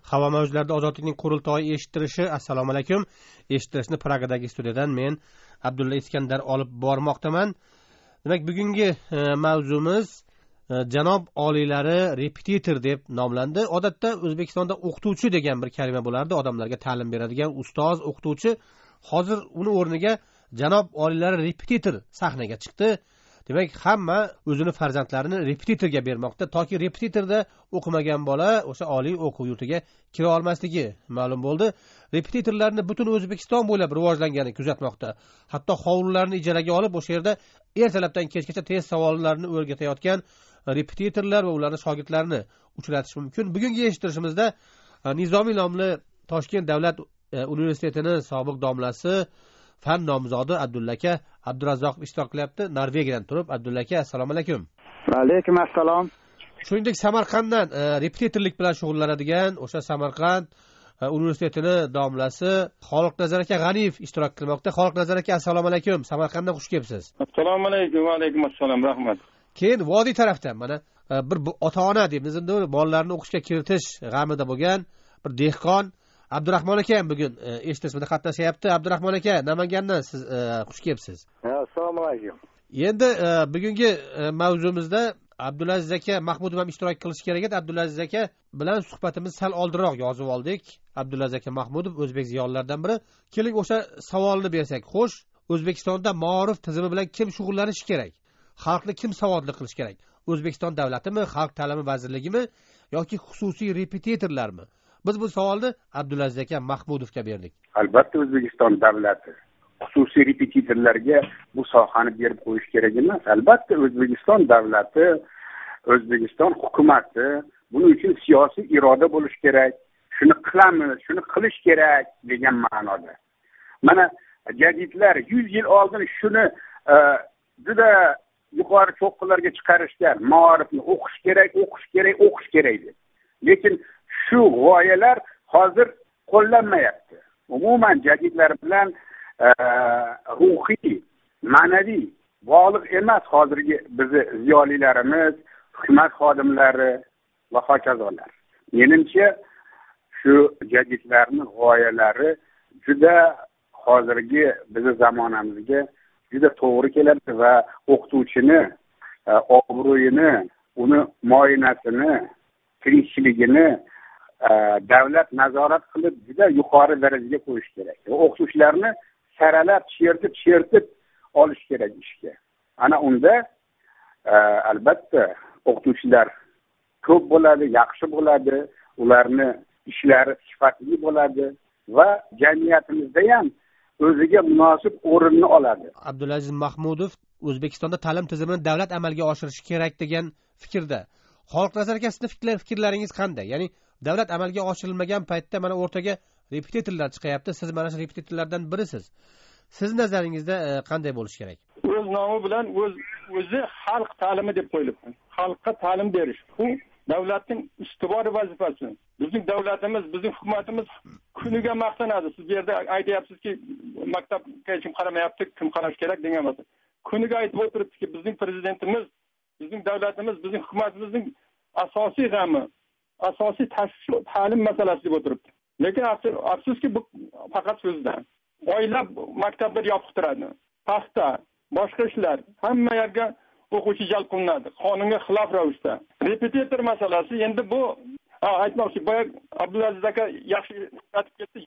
Havo mavjlarida ozodlikning qurultoyi eshittirishi. Assalomu alaykum. Eshittirishni Pragadagi studiyadan men Abdulla Iskandar olib bormoqdaman. Demak, bugungi mavzumiz janob oliylari repetitor deb nomlandi. Odatda O'zbekistonda o'qituvchi degan bir kalima bo'lardi, odamlarga ta'lim beradigan ustoz, o'qituvchi. Hozir uni o'rniga janob oliylari repetitor sahnaga chiqdi. Demak, hamma o'zini farzandlarini repetitorga bermoqda, toki repetitorda o'qimagan bola o'sha oliy o'quv yurtiga kira olmasligi ma'lum bo'ldi. Repetitorlarni butun O'zbekiston bo'ylab rivojlangani kuzatmoqda. Hatto hovlilarni ijaraga olib, o'sha yerda ertalabdan kechgacha test savollarini o'rgatayotgan repetitorlar va ularning shogirdlarini uchratish mumkin. Bugungi eshittirishimizda Nizomiy nomli Toshkent davlat universitetining sobiq domlasi, fan nomzodi Abdulla aka Abdurazzoqov ishtirok qilyapti. Norvegiyadan turib. Abdulla aka, assalomu alaykum. Va alaykum assalom. Shuningdek, Samarqanddan repetitorlik bilan shug'ullanadigan o'sha Samarqand universitetining domlasi Xoliqnazar aka G'aniyev ishtirok qilmoqda. Xoliqnazar aka, assalomu alaykum. Samarqanddan xush kelibsiz. Assalomu alaykum. Va alaykum assalom. Rahmat. Keyin vodiy tarafdan mana bir ota-ona deymiz, endi bolalarni o'qishga kiritish g'amida bo'lgan bir dehqon Abdurahmon aka ham bugun eshittirishda qatnashyapti. Abdurahmon aka, Namangandan siz xush kelibsiz. Assalomu alaykum. Endi bugungi mavzumizda Abdulaziz aka Mahmudov ham ishtirok qilishi kerak edi. Abdulaziz aka bilan suhbatimizni sal oldinroq yozib oldik. Abdulaziz aka Mahmudov o'zbek ziyolilaridan biri. Keling o'sha savolni bersak. Xo'sh, O'zbekistonda ma'rif tizimi bilan kim shug'ullanishi kerak? Xalqni kim savodli qilish kerak? O'zbekiston davlatimi, Xalq ta'limi vazirligimi yoki xususiy repetitorlarmi? Biz bu savolni Abdulaziz aka Mahmudovga berdik. Albatta O'zbekiston davlati xususiy repetitorlarga bu sohani berib qo'yish kerak emas. Albatta O'zbekiston davlati, O'zbekiston hukumatı buning uchun siyosiy iroda bo'lishi kerak. Shuni qilamiz, shuni qilish kerak degan ma'noda. Mana jadidlar 100 yil oldin shuni juda yuqori cho'qqilarga chiqarishgan. Ma'rifni o'qish kerak, o'qish kerak, o'qish kerak deb. Lekin shu g'oyalar hozir qo'llanmayapti. Umuman jadidlar bilan ruhiy, ma'naviy bog'liq emas hozirgi bizni ziyolilarimiz, hukumat xodimlari va hokazolar. Menimcha shu jadidlarning g'oyalari juda hozirgi bizni zamonamizga juda to'g'ri keladi va o'qituvchini obro'yini, uni muoyanasini, tirikchiligini davlat nazorat qilib juda yuqori darajaga qo'yish kerak. O'qituvchilarni saralab, chertib olish kerak ishga. Ana unda albatta o'qituvchilar ko'p bo'ladi, yaxshi bo'ladi, ularni ishlari sifatli bo'ladi va jamiyatimizda ham o'ziga munosib o'rinni oladi. Abdulaziz Mahmudov O'zbekistonda ta'lim tizimini davlat amalga oshirishi kerak degan fikrda. Xoliqnazar aka, sizning fikrlaringiz qanday? Ya'ni davlat amalga oshirilmagan paytda mana o'rtaga repetitorlar chiqyapti. Siz mana shu repetitorlardan birisiz. Siz nazaringizda qanday bo'lishi kerak? O'z nomi bilan o'zi xalq ta'limi deb qo'yilibdi. Xalqqa ta'lim berish. Bu davlatning ustuvor vazifasi. Bizning davlatimiz, bizning hukumatimiz kuniga maqtanadi. Siz bu yerda aytayapsizki, maktabga kim qaramayapti, kim qarash kerak degan emas. Kuniga aytib o'tiribdiki, bizning prezidentimiz, bizning davlatimiz, bizning hukumatimizning asosiy g'ami, asosiy tashvishi ta'lim masalasi deb o'tiribdi. Lekin afsuski bu faqat so'zda. Oylab maktablar yopiq turadi. Paxta, boshqa ishlar, hamma yerga o'quvchi jalb qilinadi. Qonunga xilof ravishda. Repetitor masalasi endi bu aytmoqchi, boya Abdulaziz aka yaxshi aytib ketdi.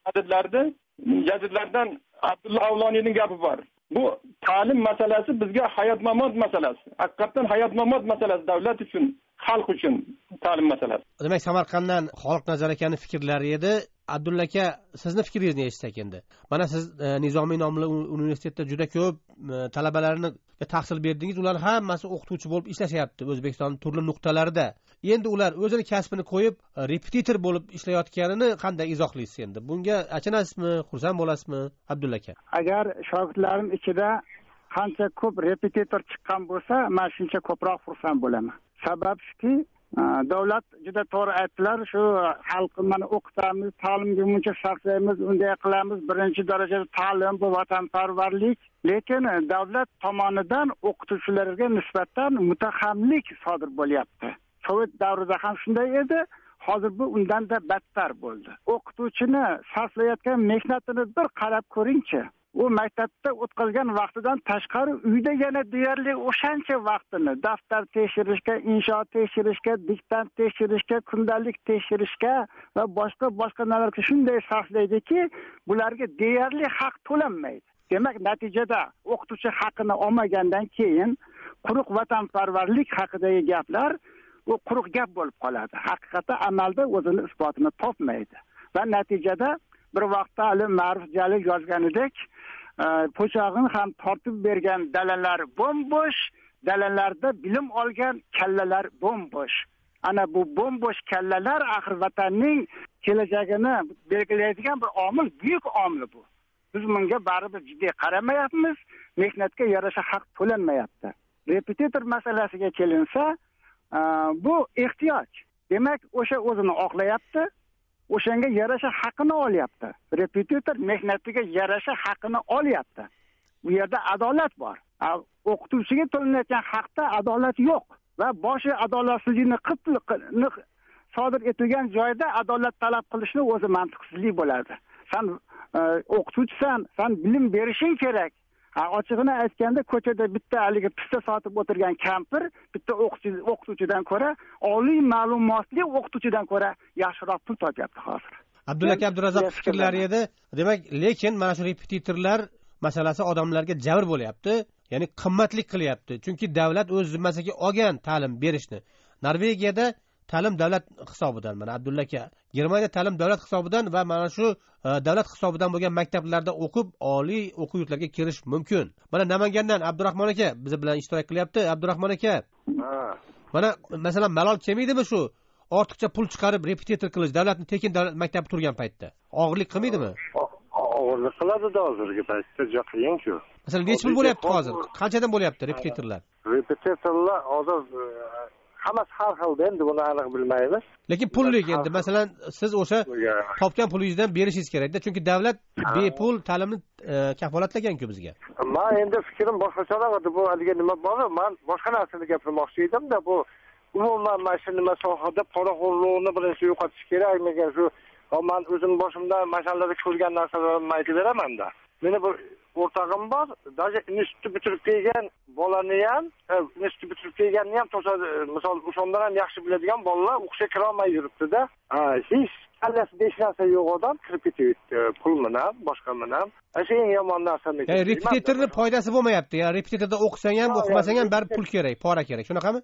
Jadidlardan Abdulla Avloniyning gapi bor. Bu ta'lim masalasi bizga hayot-mamot masalasi. Haqiqatan hayot-mamot masalasi davlat uchun, xalq uchun ta'lim masalasi. Demak, Samarqanddan Xoliqnazar akaning fikrlari edi. Abdulla aka, sizni fikringizni eshitsak endi. Mana siz Nizomiy nomli universitetda juda ko'p talabalarni tahsil berdingiz. Ular hammasi o'qituvchi bo'lib ishlashyapti O'zbekistonning turli nuqtalarida. Endi ular o'zini kasbini qo'yib repetitor bo'lib ishlayotganini qanday izohlaysiz endi? Bunga achinasizmi, xursand bo'lasizmi, Abdulla aka? Agar shogirdlarim ichida qancha ko'p repetitor chiqqan bo'lsa, men shuncha ko'proq xursand bo'laman. Sabab shuki, davlat juda to'g'ri aytdilar, shu xalqni mana o'qitamiz, ta'limga muncha sarflaymiz, unday qilamiz, birinchi darajada ta'lim bu vatanparvarlik. Lekin davlat tomonidan o'qituvchilarga nisbatan mutaxamlik sodir bo'lyapti. Sovet davrida ham shunday edi, hozir bu undanda battar bo'ldi. O'qituvchini sarflayotgan mehnatini bir qarab ko'ringchi. U maktabda o'tkazgan vaqtidan tashqari uyda yana deyarli o'shancha vaqtini daftar tekshirishga, inshoot tekshirishga, diktant tekshirishga, kundalik tekshirishga va boshqa narsalarga shunday sarflaydiki, bularga deyarli haq to'lanmaydi. Demak, natijada o'qituvchi haqini olmagandan keyin quruq vatanparvarlik haqidagi gaplar u quruq gap bo'lib qoladi. Haqiqatda amalda o'zini isbotini topmaydi. Va natijada bir vaqtda Ali Ma'ruf Jalil yozganidek, po'chog'ini ham tortib bergan dalalar bo'm-bo'sh, dalalarda bilim olgan kallalar bo'm-bo'sh. Ana bu bo'm-bo'sh kallalar axir vatanning kelajagini belgilaydigan bir omil, buyuk omil bu. Biz bunga baribir jiddiy qaramayapmiz, mehnatga yarasha haq to'lanmayapti. Repetitor masalasiga kelinsa, bu ehtiyoj. Demak, o'sha o'zini oqlayapti, o'shanga yarasha haqqini olyapti. Repetitor mehnatiga yarasha haqqini olyapti. Bu yerda adolat bor. O'qituvchiga to'lanayotgan haqda adolat yo'q va boshi adolatsizlikni sodir etilgan joyda adolat talab qilishni o'zi mantiqsizlik bo'ladi. Sen o'qituvchisan, sen bilim berishing kerak. Ochig'ini aytganda, ko'chada bitta haligi pista sotib o'tirgan kampir bitta o'qituvchidan ko'ra, oliy ma'lumotli o'qituvchidan ko'ra yaxshiroq pul topyapti hozir. Abdulla aka Abdurazzoq fikrlari edi. Demak, lekin mana shu repetitorlar masalasi odamlarga jabr bo'lyapti, ya'ni qimmatlik qilyapti. Chunki davlat o'z zimmasiga olgan ta'lim berishni. Norvegiyada ta'lim davlat hisobidan, mana Abdulla aka, Germaniyada ta'lim davlat hisobidan va mana shu davlat hisobidan bo'lgan maktablarda o'qib, oliy o'quv yurtlariga kirish mumkin. Mana Namangandan Abdurahmon aka biz bilan ishtirok qilyapti. Abdurahmon aka. Mana masalan malol kelmaydimi shu ortiqcha pul chiqarib repetitor qilish davlatning tekin davlat maktabi turgan paytda? Og'irlik qilmaydimi? Og'irlik qiladi hozirgi paytda, juda qiyin-ku. Masalan, necha pul bo'lyapti hozir? Qanchadan bo'lyapti repetitorlar? Repetitorlar hozir hammasi har xil, endi buni aniq bilmaymiz. Lekin pullik endi masalan siz o'sha topgan pulingizdan berishingiz kerak-da, chunki davlat bepul ta'limni kafolatlagan-ku bizga. Men endi fikrim boshqacharoq edi. Bu haliga nima bor? Men boshqa narsani gapirmoqchi edim-da, bu umuman mana shu nima sohada poraxo'rlikni birinchi yo'qotish kerakmikan? Shu men o'zim boshimda masalalarda ko'rgan narsalarni aytib beraman-da. Meni bir o'rtog'im bor, даже institut bitirib kelgan bolani ham, institut bitirib kelganni ham misol o'shandan ham yaxshi biladigan bolalar o'qishga kira olmay yuribdi-da. Hech kallasida hech narsa yo'q odam kirib ketyapti, pul bilan, boshqa bilan. Shu eng yomon narsa. Ya'ni repetitorning foydasi bo'lmayapti. Ya'ni repetitorda o'qisang ham, o'qimasang ham baribir pul kerak, pora kerak. Shunaqami?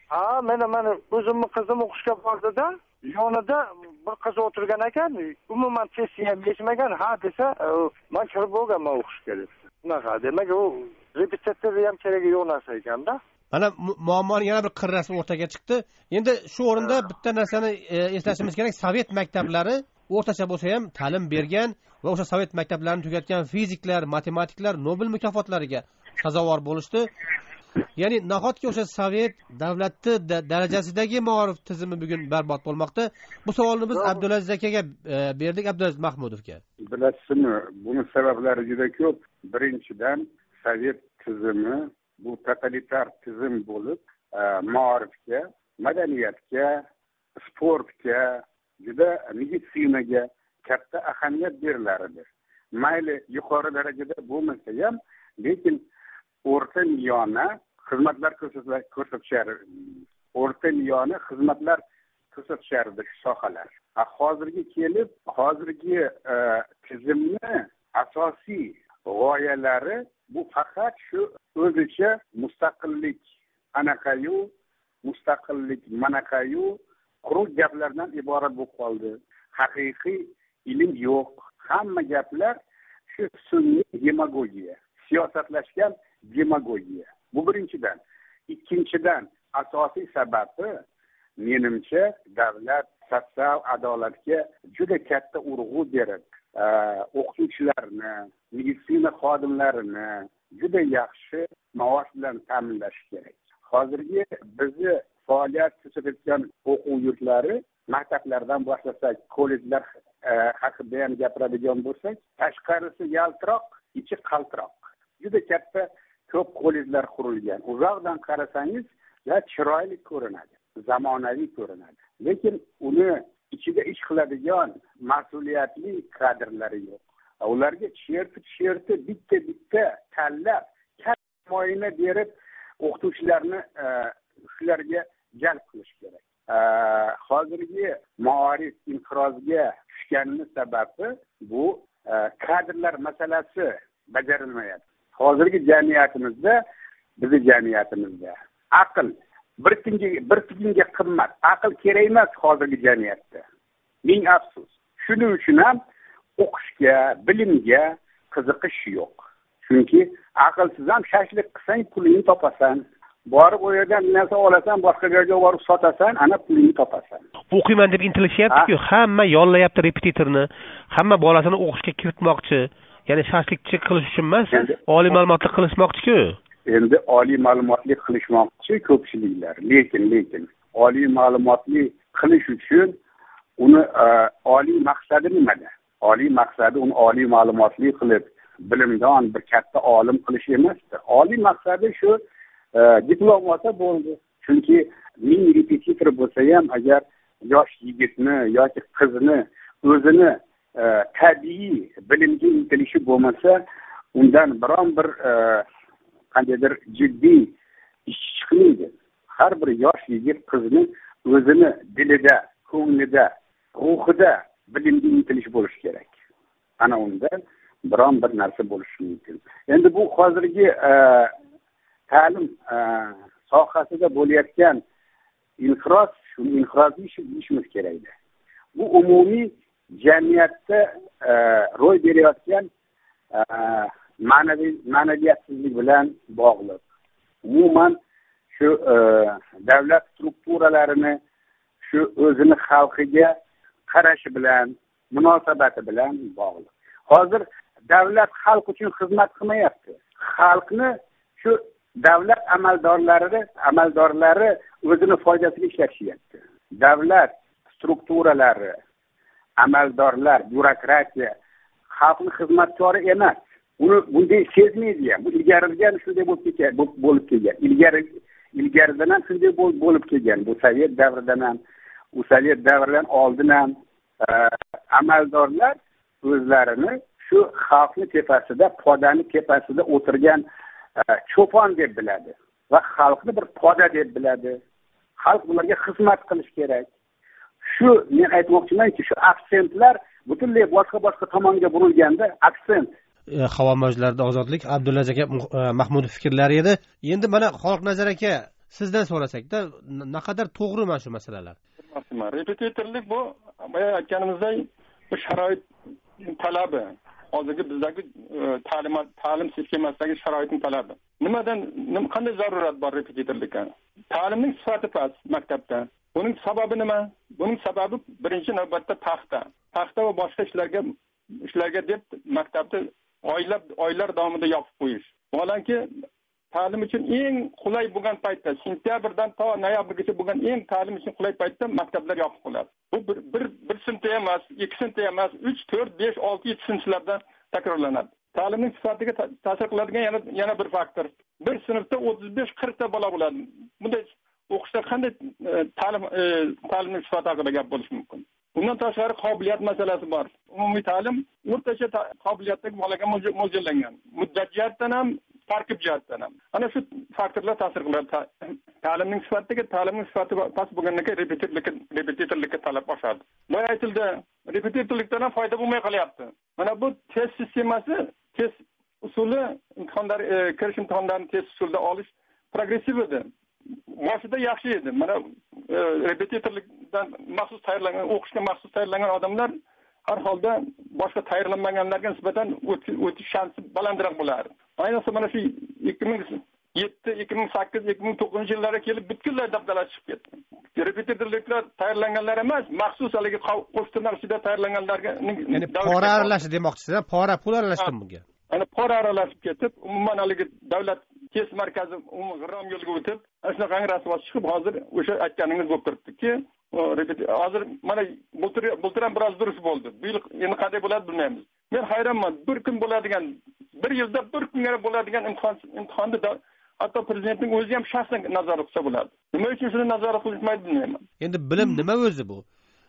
Mana o'zimning qizim o'qishga bordi-da, yonida bir qiz o'tirgan ekan, umuman test ham yechmagan, ha desa, men kirib bo'lganman o'qishga deb. Shunaqa. Demak, u repetitor ham keragi yo'q narsa ekanda. Mana muammoning yana bir qirrasi o'rtaga chiqdi. Endi shu o'rinda bitta narsani eslashimiz kerak. Sovet maktablari o'rtacha bo'lsa ham ta'lim bergan va o'sha sovet maktablarini tugatgan fiziklar, matematiklar Nobel mukofotlariga sazovor bo'lishdi. Ya'ni nahotki o'sha sovet davlati darajasidagi ma'rif tizimi bugun barbod bo'lmoqda? Bu savolni biz Abdulaziz akaga berdik, Abdulaziz Mahmudovga. Bilasizmi, buni sabablari juda ko'p. Birinchidan, sovet tizimi bu totalitar tizim bo'lib, ma'rifga, madaniyatga, sportga, juda meditsinaga katta ahamiyat berilar edi. Mayli yuqori darajada bo'lmasa ham, lekin o'rta miyona xizmatlar ko'rsatishardi. O'rta miyona xizmatlar ko'rsatishardi shu sohalar. Hozirga kelib, hozirgi tizimni asosiy g'oyalari bu faqat shu o'zicha mustaqillik anaqayu, mustaqillik manaqayu quruq gaplardan iborat bo'lib qoldi. Haqiqiy ilm yo'q. Hamma gaplar shu sun'iy demagogiya, siyosatlashgan demagogiya. Bu birinchidan. Ikkinchidan, asosiy sababi menimcha davlat sotsial adolatga juda katta urg'u berib, o'qituvchilarni, meditsina xodimlarini juda yaxshi maosh bilan ta'minlash kerak. Hozirgi bizni faoliyat ko'rsatayotgan o'quv yurtlari, maktablardan boshlasak, kollejlar haqida ham gapiradigan bo'lsak, tashqarisi yaltiroq, ichi qaltiroq. Juda katta ko'p kollejlar qurilgan. Uzoqdan qarasangiz, chiroyli ko'rinadi, zamonaviy ko'rinadi. Lekin uni ichida ish qiladigan mas'uliyatli kadrlari yo'q. Ularga cherti bitta tanlab moyina berib o'qituvchilarni shularga jalb qilish kerak. Hozirgi ma'arif inqirozga tushganini sababi bu kadrlar masalasi bajarilmayapti. Hozirgi jamiyatimizda aql bir tiyinga qimmat, aql kerak emas hozirgi jamiyatda. Ming afsus. Shuning uchun ham o'qishga, bilimga qiziqish yo'q. Chunki aqlsiz ham shashlik qilsang pulingni topasan. Borib u yerdan narsa olasan, boshqa joyga borib sotasan, ana pulingni topasan. O'qiyman deb intilishyapti-ku, hamma yollayapti repetitorni, hamma bolasini o'qishga kiritmoqchi. Ya'ni shashlikchi qilish uchun emas, oliy ma'lumotli qilishmoqchi-ku. Endi oliy ma'lumotli qilishmoqchi ko'pchiliklar. Lekin oliy ma'lumotli qilish uchun uni oliy maqsadi nimada? Oliy maqsadi uni oliy ma'lumotli qilib, bilimdon bir katta olim qilish emasdi. Oliy maqsadi shu diplom olsa bo'ldi. Chunki ming repetitor bo'lsa ham agar yosh yigitni yoki qizni o'zini tabiiy bilimga intilishi bo'lmasa, undan biron bir qandaydir jiddiy ish chiqmaydi. Har bir yosh yigit qizni o'zini dilida, ko'nglida, ruhida bilimga intilish bo'lishi kerak. Ana unda biron bir narsa bo'lishi mumkin. Endi bu hozirgi ta'lim sohasida bo'layotgan inqiroz, shu inqirozni ishimiz kerak. Bu umumiy jamiyatda ro'y berayotgan ma'naviyatsizlik bilan bog'liq. Umuman shu davlat strukturalarini shu o'zini xalqiga qarashi bilan, munosabati bilan bog'liq. Hozir davlat xalq uchun xizmat qilmayapti. Xalqni shu davlat amaldorlari o'zini foydasiga ishlashyapti. Davlat strukturalari, amaldorlar, byurokratiya xalqning xizmatkori emas. Uni bunday sezmaydi ham. Bu ilgaridan shunday bo'lib kelgan. Ilgaridan ham shunday bo'lib kelgan. Bu Sovet davridan ham, u Sovet davridan oldin ham amaldorlar o'zlarini shu xalqning tepasida, podani tepasida o'tirgan cho'pon deb biladi va xalqni bir poda deb biladi. Xalq ularga xizmat qilish kerak. Shu men aytmoqchimanki, shu aksentlar butunlay boshqa tomonga burilganda aksent. Havo mavjlarida ozodlik, Abdulaziz aka Mahmudov fikrlari edi. Endi mana Xalq Nazar aka sizdan so'rasakda, naqadar to'g'ri mana shu masalalar? Repetitorlik bu aytganimizdek bu sharoit talabi. Hozirgi bizdagi ta'lim sistemasidagi sharoitning talabi. Qanday zarurat bor repetitorlikka? Ta'limning sifati past maktabda. Buning sababi nima? Buning sababi birinchi navbatda paxta va boshqa ishlarga deb maktabda oylar davomida yopib qo'yish. Vaholanki ta'lim uchun eng qulay bo'lgan paytda, sentyabrdan to noyabrgacha bo'lgan eng ta'lim uchun qulay paytda maktablar yopib qo'yiladi. Bu bir sinfda emas, 2 sinfda emas, 3, 4, 5, 6, 7 sinflarda takrorlanadi. Ta'limning sifatiga ta'sir qiladigan yana bir faktor. Bir sinfda 35-40 ta bola bo'ladi. Bunday o'qishda qanday ta'limning sifati haqida gap bo'lishi mumkin? Bundan tashqari qobiliyat masalasi bor. Umumiy ta'lim o'rtacha qobiliyatdagi bolaga mo'ljallangan. Muddat jihatdan ham, tarkib jihatdan ham. Ana shu faktorlar ta'sir qiladi. Ta'limning sifati past bo'lgandan keyin repetitorlikka talab oshadi. Bu aytildi, repetitorlikdan ham foyda bo'lmay qolyapti. Mana bu test sistemasi, test usuli kirish imtihonlarini test usulida olish progressiv edi. Boshida yaxshi edi. Mana repetitorlikdan maxsus tayyorlangan, o'qishga maxsus tayyorlangan odamlar har holda boshqa tayyorlanmaganlarga nisbatan o'tish shansi balandroq bo'lardi. Ayniqsa mana shu 2007, 2008, 2009 yillarga kelib butunlay dabdala chiqib ketdi. Repetitorliklar tayyorlanganlar emas, maxsus haligi qo'shtirnoq ichida tayyorlanganlarga, ya'ni pora aralashdi demoqchisiz, pora pul aralashdimi bunga? Ana pora aralashib ketib, umuman haligi davlat test markazi g'irrom yo'lga o'tib, shunaqa rasvos chiqib, hozir o'sha aytganingiz bo'lib turibdiki, hozir mana bultir ham biroz durust bo'ldi. Bu yil endi qanday bo'ladi bilmaymiz. Men hayronman. Bir kun bo'ladigan, bir yilda bir kunga bo'ladigan imtihonni hatto prezidentning o'zi ham shaxsan nazorat qilsa bo'ladi. Nima uchun shuni nazorat qilishmaydi bilmayman. Endi bilim nima o'zi bu?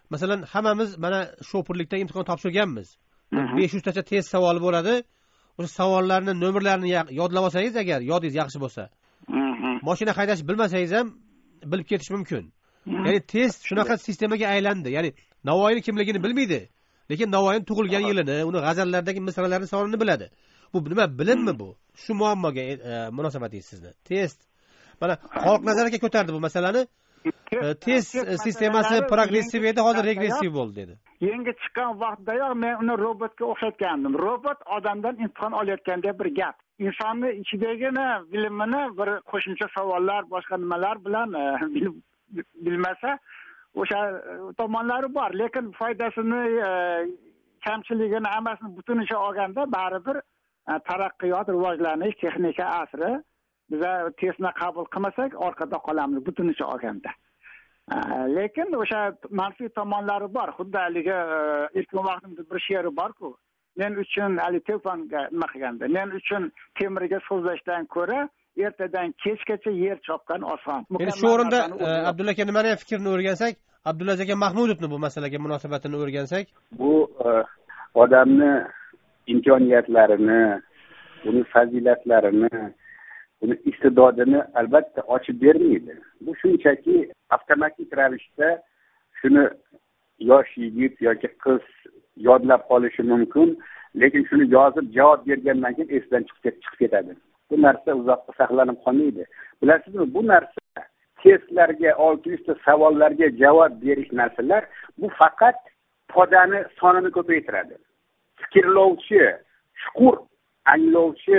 masalan hammamiz mana shofirlikda imtihon topshirganmiz. 500 tacha test savol bo'ladi. O'sha savollarni nomerlarini yodlab olsangiz agar yodingiz yaxshi bo'lsa, mashina haydash bilmasangiz ham bilib ketish mumkin. Ya'ni test shunaqa sistemaga aylandi. Ya'ni Navoiyning kimligini bilmaydi, lekin Navoiyning tug'ilgan yilini, uni g'azallardagi misralarning sonini biladi. Bu nima bilimmi bu? Shu muammoga munosabatingiz sizni. Test mana xalq nazariga ko'tardi bu masalani. Test sistemasi progressiv edi, hozir regressiv bo'ldi dedi. Yangi chiqqan vaqtdayoq men uni robotga o'xshatgandim. Robot odamdan imtihon olayotganda bir gap. Insonni ichidagi bilimini bir qo'shimcha savollar, boshqa nimalar bilan bilmasa, o'sha tomonlari bor, lekin foydasini, kamchiligini, hammasini butunicha olganda baribir taraqqiyot, rivojlanish, texnika asri biza testni qabul qilmasak orqada qolamiz butunicha olganda. Lekin o'sha manfiy tomonlari bor. Xuddi haligi erkin vaqtimda bir she'ri bor-ku. Men uchun ali telefonga nima qilganda, men uchun temirga so'zlashdan ko'ra ertadan kechgacha yer chopgan oson. Endi shu o'rinda Abdulla aka nimani fikrni o'rgansak, Abdulla aka Mahmudovning bu masalaga munosabatini o'rgansak, bu odamni imkoniyatlarini, uni fazilatlarini, uni iste'dodini albatta ochib bermaydi. Bu shunchaki avtomatik ravishda shuni yosh yigit yoki qiz yodlab qolishi mumkin, lekin shuni yozib javob bergandan keyin esdan chiqib ketadi. Bu narsa uzoqqa saqlanib qolmaydi. Bilasizmi, bu narsa testlarga, 600 ta savollarga javob berish narsalar, bu faqat podani sonini ko'paytiradi. Fikrlovchi, chuqur anglovchi,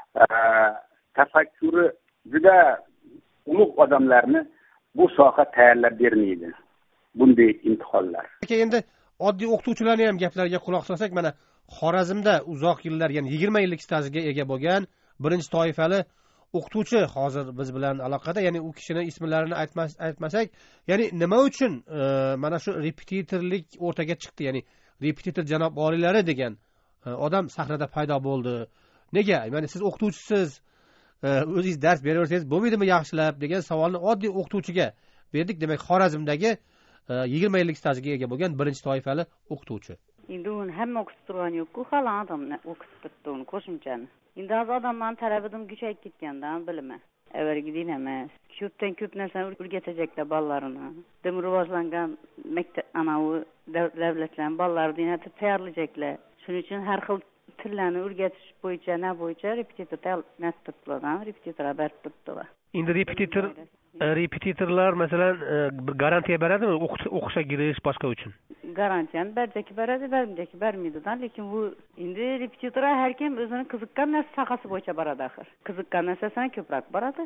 tafakkuri juda ulug' odamlarni bu soha tayyorlab bermaydi. Bunday imtihonlar. Endi oddiy o'qituvchilarning ham gaplariga quloq solsak, mana Xorazmda uzoq yillar, ya'ni 20 yillik stajga ega bo'lgan birinchi toifali o'qituvchi hozir biz bilan aloqada. Ya'ni u kishini ismlarini aytmasak, ya'ni nima uchun mana shu repetitorlik o'rtaga chiqdi? Ya'ni repetitor janob oliylari degan odam sahnada paydo bo'ldi. Nega? Ya'ni siz o'qituvchisiz, o'zingiz dars beraversangiz bo'lmaydimi yaxshilab degan savolni oddiy o'qituvchiga berdik. Demak, Xorazmdagi 20 yillik stajga ega bo'lgan birinchi toifali o'qituvchi. Endi uni hamma o'qitib turgani yo'q-ku, hali odamni o'qitib turibdi uni qo'shimchani. Endi hozir odamlarning talabidan kuchayib ketgandan bilimi. Avvalgidek emas. Ko'pdan ko'p narsani o'rgatajaklar bolalarini. Dim rivojlangan maktab anavi davlatlar bolalarini tayyorlajaklar. Shuning uchun har xil tillarni o'rgatish bo'yicha, bo'yicha repetitor nasib turibdilar, repetitorlar berib turibdilar. Endi repetitorlar masalan bir garantiya beradimi o'qishga kirish boshqa uchun? Garantiyani barchaki beradi, barchaki bermaydi-dan, lekin bu endi repetitorlar har kim o'zini qiziqqan narsa sohasi bo'yicha boradi axir. Qiziqqan narsasidan ko'proq boradi.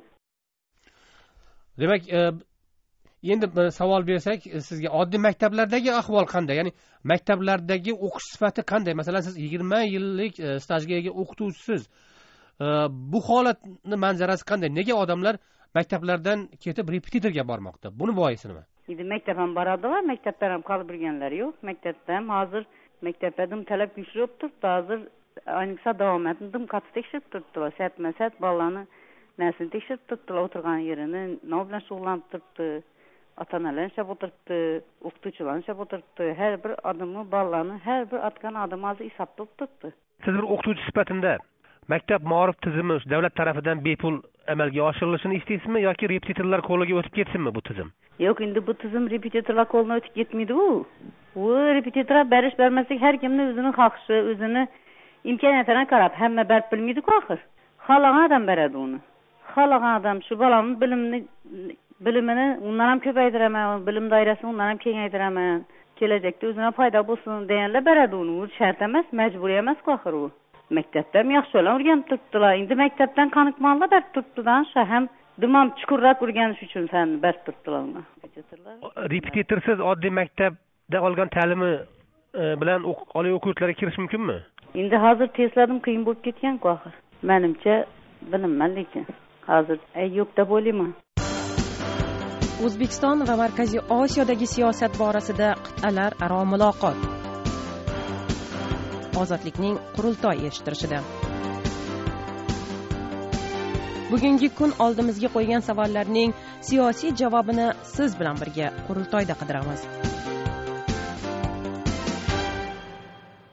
Demak, endi savol bersak, sizga oddiy maktablardagi ahvol qanday? Ya'ni maktablardagi o'qish sifati qanday? Masalan, siz 20 yillik stajga ega o'qituvchisiz. Bu holatning manzarasi qanday? Nega odamlar maktablardan ketib repetitorga bormoqda? Buni boisi nima? Endi maktab ham boradilar, maktabdan ham qolib yurganlar yo'q. Maktabda ham hozir maktabda talab kuchli bo'lib turibdi. Hozir ayniqsa davomatni qattiq tekshirib turibdilar. Satma-sat bolalarni narsani tekshirib turibdilar, o'tirgan yerini, nima bilan shug'ullanib turibdi. Ota-onalar ishab o'tiribdi, o'qituvchilar ishab o'tiribdi. Har bir odamni, bolalarni har bir atgan odam hozir hisobda turibdi. Siz bir o'qituvchi sifatida maktab ma'rif tizimi davlat tarafidan bepul amalga oshirilishini istaysizmi yoki repetitorlar qo'liga o'tib ketsinmi bu tizim? Yo'q, endi bu tizim repetitorlar qo'liga o'tib ketmaydi-ku. U repetitorlar bermaslik har kimning o'zining xohishi, o'zining imkoniyatiga qarab hamma berib bilmaydi-ku axir. Xohlagan odam beradi uni. Xohlagan odam shu bolaning bilimini undan ham ko'paytiraman, bilim doirasini undan ham kengaytiraman, kelajakda o'zina foyda bo'lsin deganlar beradi uni. U shart emas, majburiy emas-ku axir u. Maktabdan yaxshi o'rganib turibdilar. Endi maktabdan qoniqmonlar berib turibdilar. Shu ham dimam chuqurroq o'rganish uchun fanni berib turibdilar. Repetitorsiz oddiy maktabda olgan ta'limi bilan oliy o'quvchilarga kirish mumkinmi? Endi hozir testlarim qiyin bo'lib ketgan-ku axir. Menimcha bilinman, lekin hozir yo'q deb o'ylayman. O'zbekiston va Markaziy Osiyodagi siyosat borasida qit'alararo muloqot. Ozodlikning qurultoy eshittirishida. Bugungi kun oldimizga qo'ygan savollarning siyosiy javobini siz bilan birga qurultoyda qidiramiz.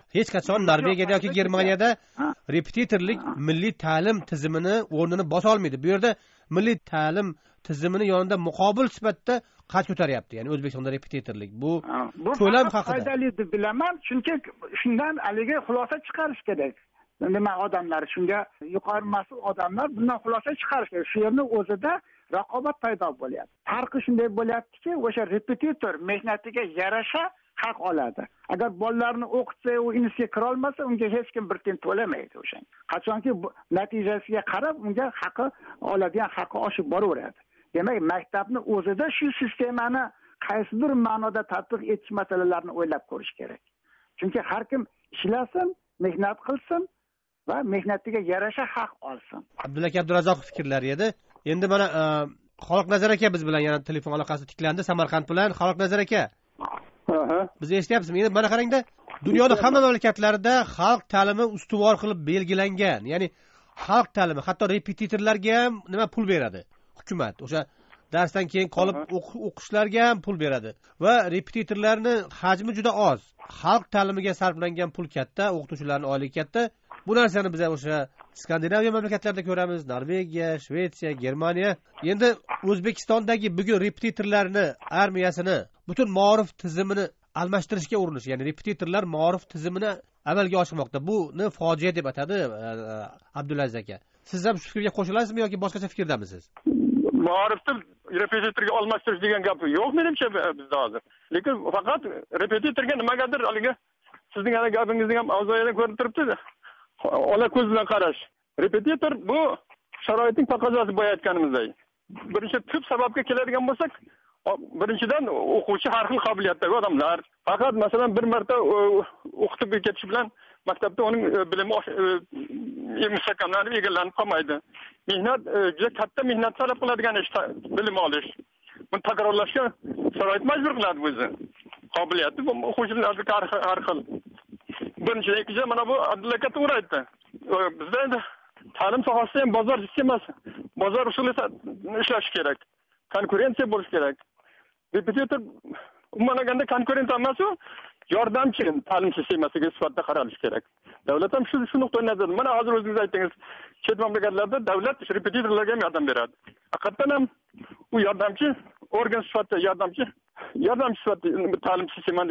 hech qachon Norvegiyada yoki Germaniyada repetitorlik milliy ta'lim tizimini o'rnini bosa olmaydi. Bu yerda milliy ta'lim tizimini yonida muqobil sifatida qad ko'taryapti. Ya'ni O'zbekistonda repetitorlik bu ko'lam haqida. Foydali deb bilaman, chunki shundan haligi xulosa chiqarish kerak. Nima odamlar shunga yuqori mas'ul odamlar bundan xulosa chiqarish kerak. Shu yerning o'zida raqobat paydo bo'lyapti. Farqi shunday bo'lyaptiki, o'sha repetitor mehnatiga yarasha haq oladi. Agar bolalarni o'qitsa, u institutga kira olmasa, unga hech kim bir tiyin to'lamaydi o'sha. Qachonki natijasiga qarab unga haqqi oladigan haqqi oshib boraveradi. Demak, maktabni o'zida shu sistemani qaysidir ma'noda tatbiq etish masalalarini o'ylab ko'rish kerak. Chunki har kim ishlasin, mehnat qilsin va mehnatiga yarasha haq olsin. Abdulla aka Abdurazzoqov fikrlari edi. Endi mana Xoliqnazar aka biz bilan yana telefon aloqasi tiklandi. Samarqand bilan Xoliqnazar aka. Biz eshityapsizmi? Endi mana qarangda, dunyoda hamma mamlakatlarda xalq ta'limi ustuvor qilib belgilangan. Ya'ni xalq ta'limi, hatto repetitorlarga ham nima pul beradi hukumat. O'sha darsdan keyin qolib o'qishlarga ham pul beradi va repetitorlarni hajmi juda oz. Xalq ta'limiga sarflangan pul katta, o'qituvchilarning oyligi katta. Bu narsani biz o'sha Skandinaviya mamlakatlarida ko'ramiz, Norvegiya, Shvetsiya, Germaniya. Endi O'zbekistondagi bugun repetitorlarni armiyasini butun ma'rif tizimini almashtirishga urinish, ya'ni repetitorlar ma'rif tizimini amalga oshirmoqda. Buni fojia deb atadi Abdulaziz aka. Siz ham shu fikrga qo'shilasizmi yoki boshqacha fikrdamisiz? Ma'rifni repetitorga almashtirish degan gap yo'q menimcha bizda hozir. Lekin faqat repetitorga nimagadir haligi sizning ana gapingizni ham avzoyadan ko'rinib turibdi. Ola ko'z bilan qarash. Repetitor bu sharoitning taqozosi bo'yi aytganimizdek. Birinchi tub sababga keladigan bo'lsak, birinchidan o'quvchi har xil qobiliyatdagi odamlar. Faqat masalan bir marta o'qitib ketish bilan maktabda uning bilimi mustahkamlanib egallanib qolmaydi. Mehnat juda katta mehnat talab qiladigan ish bilim olish. Buni takrorlashga sharoit majbur qiladi o'zi. Qobiliyati bu o'quvchilarga har xil. Birinchidan, ikkinchidan mana bu Abdulla aka to'g'ri aytdi. Bizda endi ta'lim sohasida ham bozor sistemasi, bozor usulida ishlash kerak. Konkurensiya bo'lish kerak. Repetitor umuman olganda konkurent emas, u yordamchi ta'lim sistemasiga sifatida qaralishi kerak. Davlat ham shu nuqtai nazardan, mana hozir o'zingiz aytdingiz, chet mamlakatlarda davlat repetitorlarga ham yordam beradi. Haqiqatan ham u yordamchi organ sifatida yordamchi sifatida ta'lim sistemani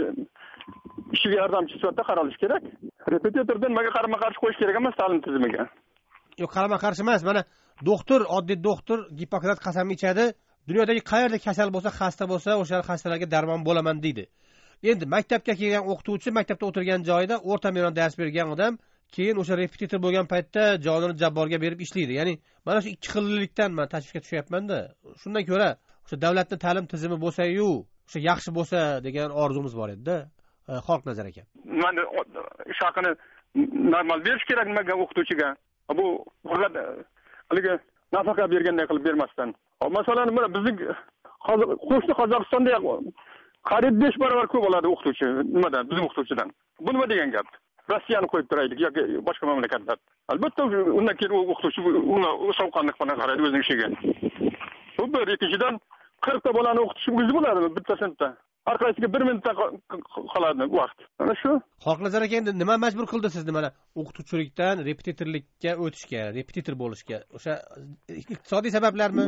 ishiga yordamchi sifatida qaralishi kerak. Repetitordan nimaga qarama-qarshi qo'yish kerak emas ta'lim tizimiga. Yo'q, qarama-qarshi emas. Mana doktor, oddiy doktor Gippokrat qasam ichadi. Dunyodagi qayerda kasal bo'lsa, xasta bo'lsa, o'sha xastalarga darmon bo'laman deydi. Endi maktabga kelgan o'qituvchi maktabda o'tirgan joyida o'rta me'yorda dars bergan odam keyin o'sha repetitor bo'lgan paytda jonini jabborga berib ishlaydi. Ya'ni mana shu ikki xillikdan men tashvishga tushyapman-da. Shundan ko'ra o'sha davlatning ta'lim tizimi bo'lsa-yu, o'sha yaxshi bo'lsa degan orzumuz bor edi-da. Xoliqnazar aka. Mana ish haqini normal berish kerak nimaga o'qituvchiga. Bu faqat haligi nafaqa berganday qilib bermasdan. Masalan, mana bizning hozir qo'shni Qozog'istonda qariyb 5 barobar ko'p bo'ladi o'qituvchi. Nimadan? Bizning o'qituvchidan. Bu nima degan gap? Rossiyani qo'yib turaylik yoki boshqa mamlakatlar. Albatta undan keyin o'qituvchi uni sovqonlik bilan qaraydi o'zining ishiga. Bu bir, ikkinchidan 40 ta bolani o'qitish o'zi bo'ladimi bitta sinfda? Har qaysiga 1 minutda qoladi vaqt. Mana shu. Xoliqnazar aka, endi nima majbur qildi sizni mana o'qituvchilikdan repetitorlikka o'tishga, repetitor bo'lishga? O'sha iqtisodiy sabablarmi?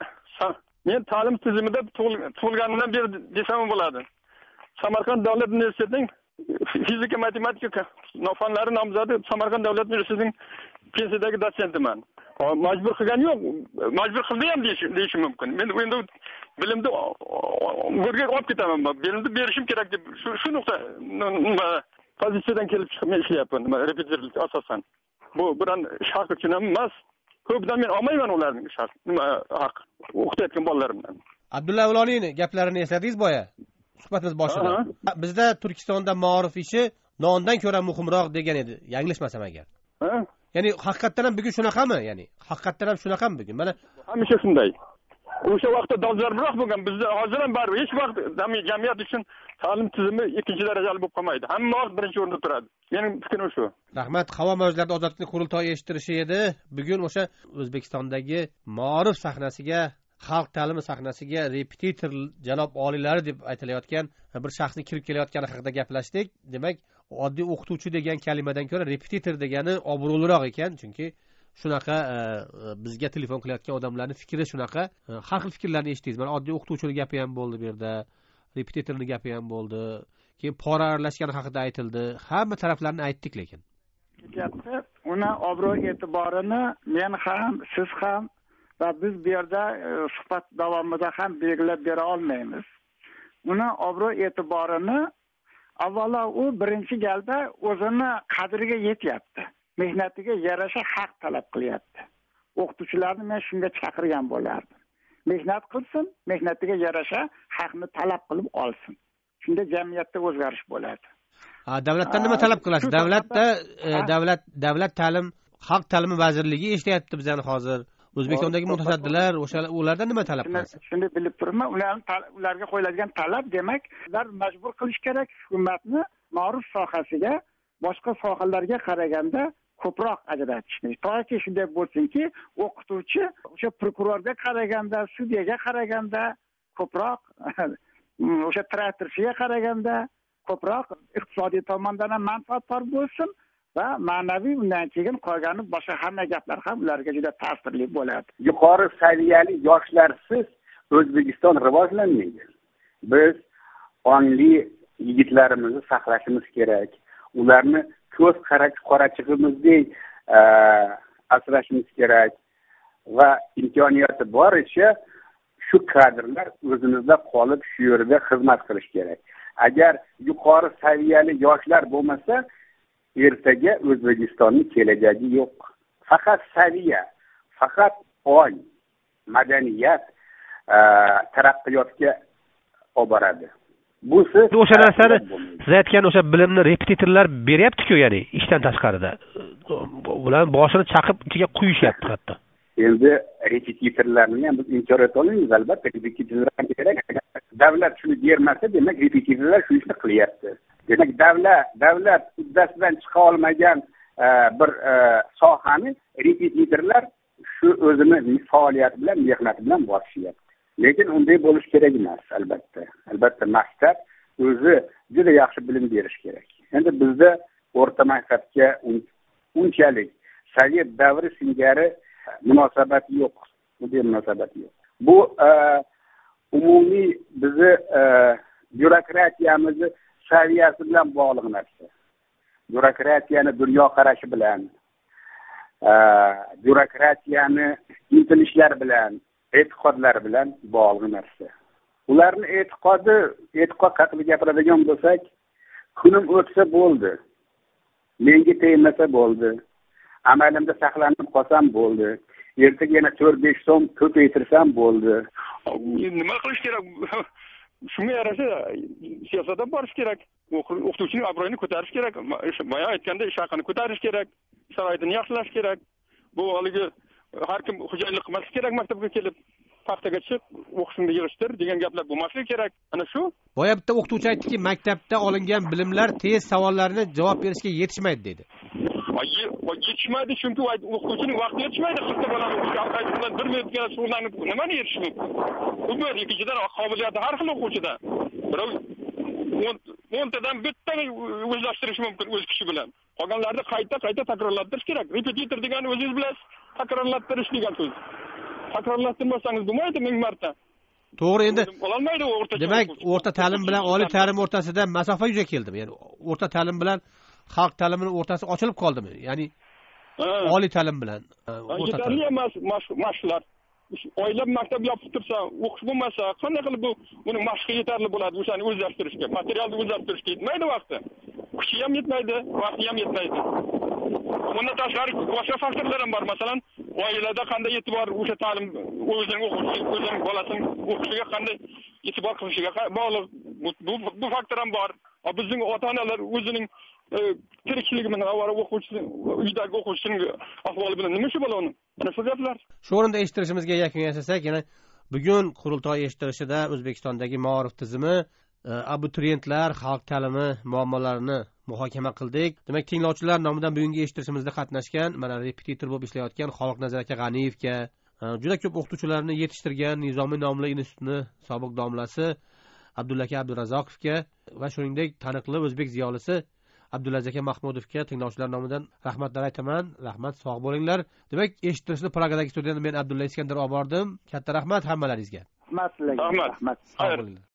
Men ta'lim tizimida tug'ilganimdan beri desam bo'ladi. Samarqand davlat universitetining fizika matematika fanlari nomzodi, Samarqand davlat universitetining pensiyadagi dotsentiman. Majbur qilgani yo'q, majbur qildi ham deyish mumkin. Men endi bilimni o'rga olib ketaman, bilimni berishim kerak deb shu nuqta pozitsiyadan kelib chiqib men ishlayapman, repetitorlik asosan. Bu bilan shart uchun emas, ko'pdan men olmayman ularning shart, haq o'qitayotgan bolalarimdan. Abdulla Avloniyning gaplarini esladingiz boya suhbatimiz boshida. Bizda Turkistonda ma'rif ishi nondan ko'ra muhimroq degan edi, yanglishmasam agar. Ya'ni haqiqatan ham bugun shunaqami? Ya'ni haqiqatan ham shunaqami bugun? Mana hamisha shunday. O'sha vaqtda dolzarbroq bo'lgan, bizda hozir ham bor. Hech vaqt jamiyat uchun ta'lim tizimi ikkinchi darajali bo'lib qolmaydi. Hamma vaqt birinchi o'rinda turadi. Mening fikrim shu. Rahmat. Havo mavjlarida ozodlik qurultoyi eshittirishi edi. Bugun o'sha O'zbekistondagi ma'rif sahnasiga, xalq ta'limi sahnasiga repetitor janob oliylari deb aytilayotgan bir shaxsning kirib kelayotgani haqida gaplashdik. Demak, oddiy o'qituvchi degan kalimadan ko'ra repetitor degani obro'liroq ekan, chunki shunaqa bizga telefon qilayotgan odamlarning fikri shunaqa, har xil fikrlarni eshitdingiz. Mana oddiy o'qituvchining gapi ham bo'ldi bu yerda, repetitorning gapi ham bo'ldi, keyin pora aralashgani haqida aytildi, hamma taraflarni aytdik. Lekin ketyapti, uni obro' e'tiborini men ham, siz ham va biz bu yerda suhbat davomida ham belgilab bera olmaymiz. Uni obro' e'tiborini avvalo u birinchi galda o'zini qadriga yetyapti, mehnatiga yarasha haq talab qilyapti. O'qituvchilarni men shunga chaqirgan bo'lardim. Mehnat qilsin, mehnatiga yarasha haqni talab qilib olsin. Shunda jamiyatda o'zgarish bo'ladi. Davlatdan nima talab qilasiz? Davlat ta'lim, xalq ta'limi vazirligi eshityapti bizani hozir. O'zbekistondagi mutasaddilar, ulardan nima talab qilasiz? Shuni bilib turibman, ularga qo'yiladigan talab, demak, ular majbur qilish kerak hukumatni ma'ruf sohasiga boshqa sohalarga qaraganda ko'proq ajratishni. Toki shunday bo'lsinki, o'qituvchi o'sha prokurorga qaraganda, sudyaga qaraganda ko'proq, o'sha traktorchiga qaraganda ko'proq iqtisodiy tomondan ham manfaatdor bo'lsin va ma'naviy undan keyin qolgani boshqa hamma gaplar ham ularga juda ta'sirli bo'ladi. Yuqori saviyali yoshlarsiz O'zbekiston rivojlanmaydi. Biz ongli yigitlarimizni saqlashimiz kerak. Ularni ko'z qorachig'imizdek asrashimiz kerak va imkoniyati boricha shu kadrlar o'zimizda qolib shu yerda xizmat qilish kerak. Agar yuqori saviyali yoshlar bo'lmasa, ertaga O'zbekistonning kelajagi yo'q. Faqat saviya, faqat ong, madaniyat taraqqiyotga olib boradi. Busiz o'sha narsani siz aytgan o'sha bilimni repetitorlar beryapti-ku, ya'ni ishdan tashqarida. Ular boshini chaqib ichiga quyishyapti hatto. Endi repetitorlarni ham biz inkor eta olmaymiz, albatta repetitorlar kerak. Davlat shuni bermasa, demak repetitorlar shu ishni qilyapti. Demak, davlat uddasidan chiqa olmagan bir sohani repetitorlar shu o'zini faoliyati bilan, mehnati bilan boshishyapti. Lekin unday bo'lish kerak emas, albatta. Albatta maktab o'zi juda yaxshi bilim berish kerak. Endi bizda o'rta maktabga unchalik sovet davri singari munosabat yo'q. Bunday munosabat yo'q. Bu umumiy bizni byurokratiyamizni saviyasi bilan bog'liq narsa. Byurokratiyani dunyoqarashi bilan, byurokratiyani intilishlar bilan, e'tiqodlar bilan bog'liq narsa. Ularni e'tiqod haqida gapiradigan bo'lsak, kunim o'tsa bo'ldi, menga tegmasa bo'ldi, amalimda saqlanib qolsam bo'ldi, ertaga yana 4-5 so'm ko'paytirsam bo'ldi. Nima qilish kerak? Shunga yarasha siyosatga borish kerak. O'qituvchining obro'yini ko'tarish kerak. Boya aytganda ish haqini ko'tarish kerak, sharoitini yaxshilash kerak. Bu haligi har kim xo'jayinlik qilmasi kerak, maktabga kelib paxtaga chiqib o'qishingni yig'ishtir degan gaplar bo'lmasligi kerak. Ana shu. Boya bitta o'qituvchi aytdiki, maktabda olingan bilimlar test savollariga javob berishga yetishmaydi dedi. Yetishmaydi chunki o'qituvchining vaqti yetishmaydi. Qirqta bolani bilan 1 minutga shug'ullanib nimani yetishish mumkin? Bu bir ikkinchidan qobiliyati har xil o'quvchida. Birov 10 tadan bittani o'zlashtirish mumkin o'z kuchi bilan. Qolganlarni qayta takrorlantirish kerak. Repetitor degani o'zingiz bilasiz, takrorlantirish degan so'z. Takrorlashtirmasangiz bo'lmaydi 1000 marta. To'g'ri, endi ololmaydi o'rtacha. Demak, o'rta ta'lim bilan oliy ta'lim o'rtasida masofa yuzaga keldimi? Ya'ni o'rta ta'lim bilan xalq ta'limining o'rtasi ochilib qoldimi? Ya'ni oliy ta'lim bilan o'rta ta'lim. Yetarli emas mashqlar. Oylab maktab yopib tursa, o'qish bo'lmasa, qanday qilib buni mashqi yetarli bo'ladi o'shani o'zlashtirishga, materialni o'zlashtirishga yetmaydi vaqti. Kuchi ham yetmaydi, vaqti ham yetmaydi. Bundan tashqari boshqa faktorlar ham bor. Masalan, oilada qanday e'tibor o'sha ta'lim o'zining bolasining o'qishiga qanday e'tibor qilishiga bog'liq. Bu faktor ham bor. Bizning ota-onalar o'zining tirikchiligi bilan avvalo uydagi o'quvchining ahvoli bilan nima ishi bo'ladi? Mana shu gaplar. Shu o'rinda eshittirishimizga yakun yasasak, yana bugun qurultoy eshittirishida O'zbekistondagi ma'rif tizimi, abituriyentlar, xalq ta'limi muammolarini muhokama qildik. Demak, tinglovchilar nomidan bugungi eshittirishimizda qatnashgan, mana repetitor bo'lib ishlayotgan Xoliqnazar aka G'aniyevga, juda ko'p o'qituvchilarni yetishtirgan Nizomiy nomli institutni sobiq domlasi Abdulla aka Abdurazzoqovga va shuningdek taniqli o'zbek ziyolisi abdulaziz aka mahmudovga tinglovchilar nomidan rahmatlar aytaman. Rahmat, sog' bo'linglar. Demak, eshittirishni Pragadagi studiyadan men Abdulla Iskandar olib bordim. Katta rahmat hammalaringizga. Rahmat. Rahmat. Sog' bo'linglar.